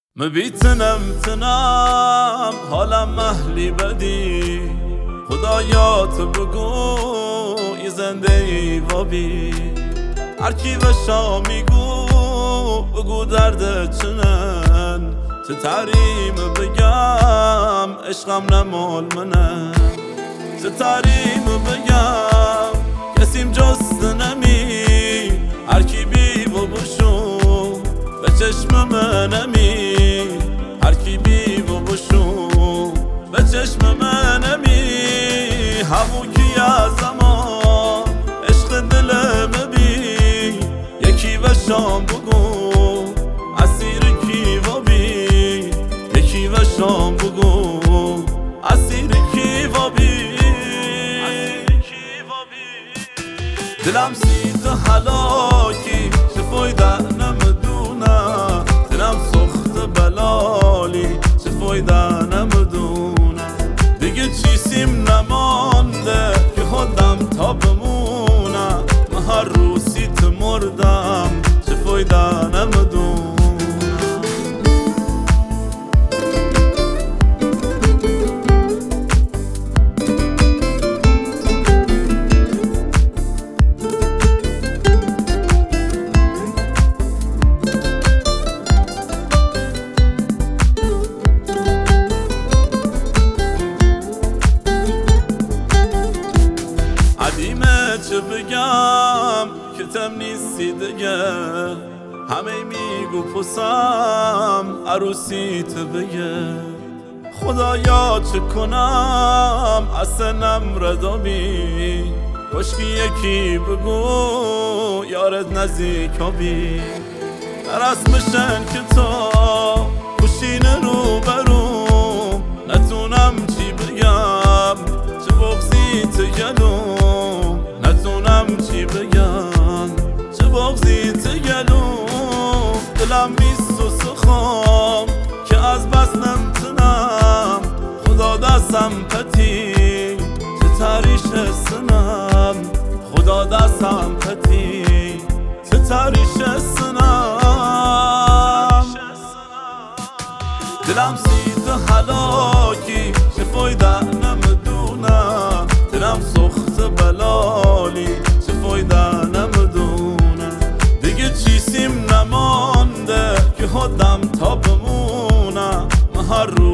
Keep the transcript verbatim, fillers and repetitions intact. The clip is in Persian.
مبیتنم تنم حالم محلی بدی خدایات بگو ای زنده ای وابی هرکی بشا میگو بگو درد چنن چه تریم بگم عشقم نمال منه چه تریم بگم کسیم جست نمی هرکی بی و بشو به چشم منمی هرکی بی و بشو به چشم منمی همون کی از زمان عشق دلم بی یکی و شام بگو اسیر کی و بی یکی و شام بگو اسیر کی و بی دلم سیت حلاکی چه فایده نمدونه دلم سخت بلالی چه فایده نمدونه دیگه چیزیم نمانده که خودم تا بمونه من هر روز سیت مردم چه فایده نمدونه عدیمه چه بگم که تم نیستی دیگه همه میگو پسم عروسیت بگه خدایا چه کنم اصلا ردابی کشکی یکی بگو یارت نزدیکا بی در اسمشن که تا خوشین رو برو نتونم چی بگم چه بغزی تگلو نتونم چی بگم چه بغزی تگلو دلم بیست و سخام که از بس نمتنم خدا دستم پتی چه تریش سنم خدا دستم پتی چه تریش سنم دلم سیت حلاکی چه فایده نمدونه دلم سخت بلالی چه فایده نمدونه دیگه چیزیم نمانده که خودم تا بمونه من هر روز